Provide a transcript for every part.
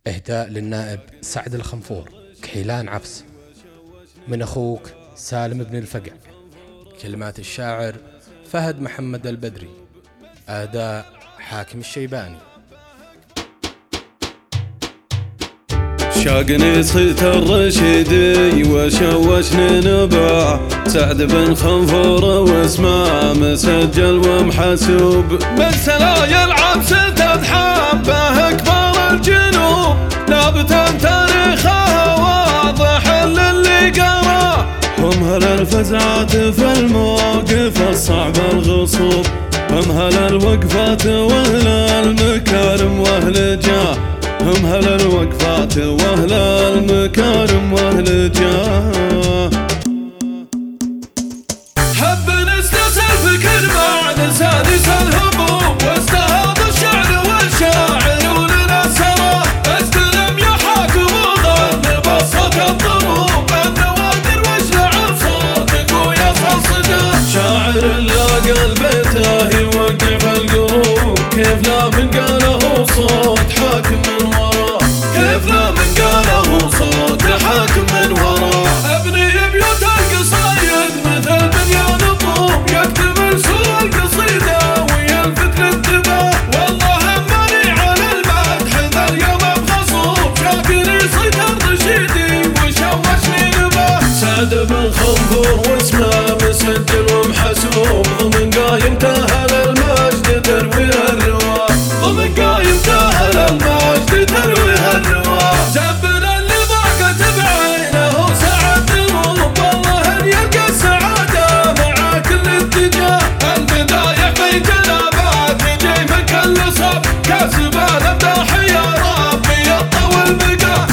إهداء للنائب سعد الخنفور كحيلان عبس من أخوك سالم بن الفقع. كلمات الشاعر فهد محمد البدري. أداء حاكم الشيباني. شاقني صيت الرشيدي وشوشني نباع سعد بن خنفور واسمه مسجل ومحسوب من سلايا العبس تدحم به كبار الجنوب نابتا تاريخها واضح للي قرا هم هل الفزعات في المواقف الصعبة الغصوب هم هل الوقفات واهل المكارم واهل جاه هم هل الوقفات واهل المكارم واهل جاه حب نستسل فكر مع سادس الهبوب واستهاض الشعر والشاعر ولنا سرى استلم يحاك وظن بسط الضروب النوادر واجلع صوتك ويصل صدى شاعر لاقى البيته يوقف القلوب كيف لا من قاله صوت حاكم من وراه كيف لا من قاله صوت حاكم من وراه ابني بيوت القصايد مثل بنيان الطوب يكتمل سوى القصيدة ويلفت للانتباه والله همني على المدح ذا اليوم بخصوب شاقني صيت الرشيدي وشوشني نباه سعد بن خنفور واسمه مسجل ومحسوب ضمن قايمته اهل المجد تروي الرواة ضمن قايمته اهل المجد تروي الرواة جبنا اللي ضاقت بعينه سعد دروب والله ان يلقى السعادة مع كل اتجاه البداية في جنابات يجي من كل صف كاسب الامداح يا ربي يطول بقاه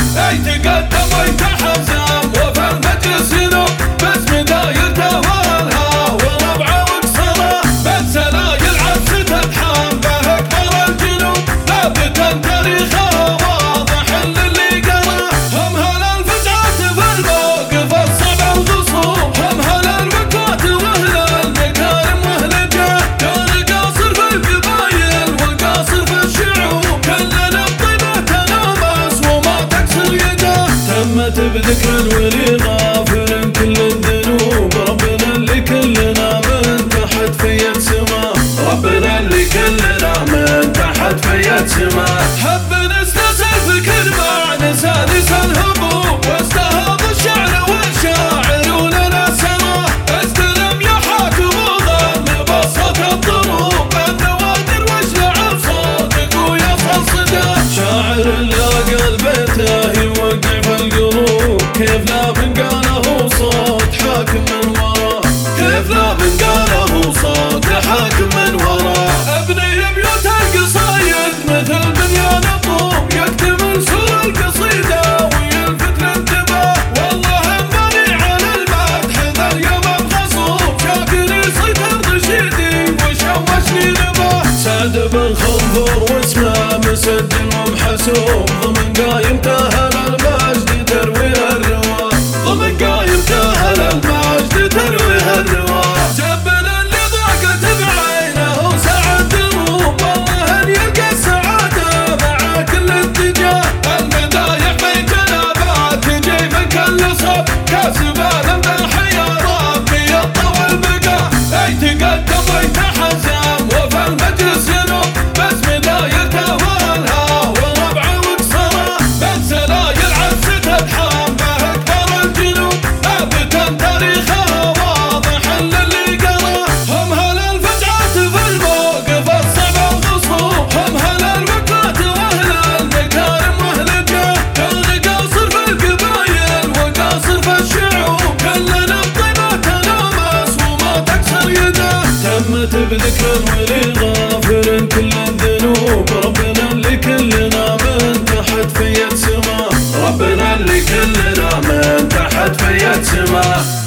يتقدم ويتحزم وفي المجلس ينوب باسم دايرته والها وربعه وقصره من سلايا العبس تدحم به اكبر الجنوب ثابتا تاريخها واضح للي قرا هم هل الفزعات في الموقف الصعب الغصوب هم هل الوقفات واهل المكارم واهل جاه كان قاصر في القبايل والقاصر في الشعوب كلنا بطيبه تنامس وما تكسر يده تمت بذكر الولي غافر كل الذنوب ربنا اللي كلنا من تحت في يد سماه ربنا اللي كلنا من تحت في يد سماه حب نستسل فكر مع سادس الهبوب واستهاض الشعر والشاعر ولنا سرى استلم يحاك وظن بسط الضروب النوادر واجلع صوتك ويصل صدى شاعر لاقى البيته يوقف القلوب كيف لا من قاله صوت حاكم من وراه كيف لا من قاله صوت حاكم من وراه ابني بيوت القصايد مثل بنيان الطوب يكتمل سوى القصيدة ويلفت الانتباه والله همني على المدح ذا اليوم بخصوب شاقني صيت الرشيدي وشوشني نباه سعد بن خنفور واسمه مسجل ومحسوب ضمن قايمته اهل المجد تروي الرواة ضمن قايمته اهل المجد تروي الرواة جبنا اللي ضاقت بعينه سعد دروب والله ان يلقى السعادة مع كل اتجاه المدايح في جنابات تجي من كل صف كاسب الامداح يا ربي يطول بقاه يتقدم ويتحزم وفي المجلس ينوب باسم دايرته والها وربعه وقصره من سلايا العبس تدحم به اكبر الجنوب ثابتا تاريخها واضح للي قرا هم هل الفزعات في الموقف الصعب الغصوب هم هل الوقفات واهل المكارم واهل جاه كان قاصر في القبايل وقاصر في الشعوب كلنا بطيبه تنامس وما تكسر يده تمت بذكر الولي غافر كل الذنوب ربنا اللي كلنا من تحت في يد سماه ربنا اللي كلنا من تحت في يد سماه